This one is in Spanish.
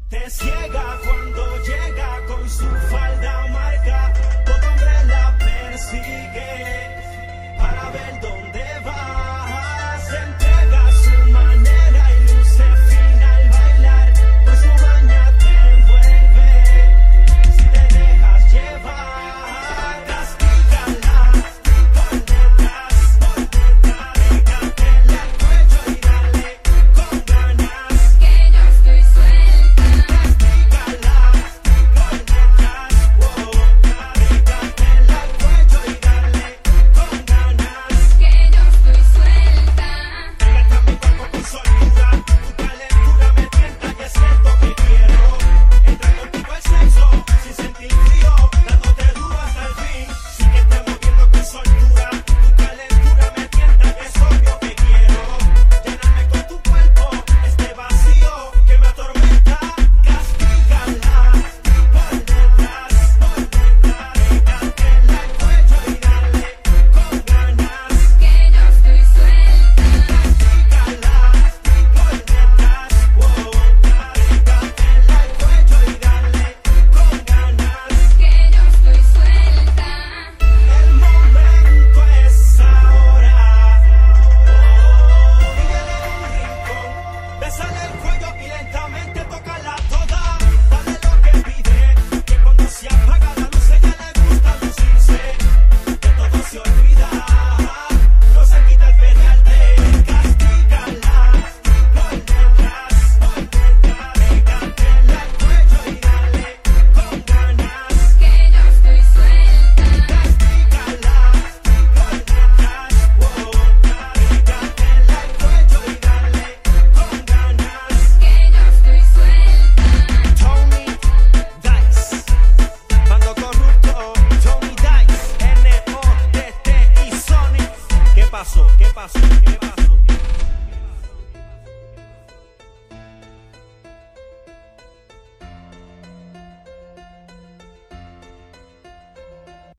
Te ciega cuando llega con su falda marca. Todo hombre la persigue para ver dónde va. Se entrega a su manera y luce fina al bailar. Pues su maña te envuelve si te dejas llevar. Castígala por detrás, pégatela al cuello y dale con ganas. Que yo estoy suelta. Castígala por detrás, pégatela al cuello y dale con ganas. Que yo estoy suelta. Pégate a mi cuerpo con soltura, tu calentura me tienta y es cierto que quiero entrar contigo al sexo sin sentir frío, dándote duro hasta el fin. Sí que te moviendo con soltura, tu calentura me tienta y es obvio que quiero llenarme con tu cuerpo, este vacío que me atormenta. Castígala por detrás, pégatela al cuello y dale con ganas. Que yo estoy suelta. Castígala por detrás, pégatela al cuello y dale con ganas. Que yo estoy suelta. El momento es ahora. Pídele en un rincón, bésale el cuello y lentamente tócala toda. Dale lo que pide, que cuando se apaga la luz ella le gusta lucirse. De todo se olvida, no se quita el pelearte. Castígala por detrás, pégatela al cuello y dale con ganas. Que yo estoy suelta. Castígala por detrás, pégatela al cuello y dale con ganas. Que yo estoy suelta. Tony Dice, Bando Corrupto, Tony Dice, NOTT y Sony. ¿Qué pasó? ¿Qué pasó? ¿Qué pasó?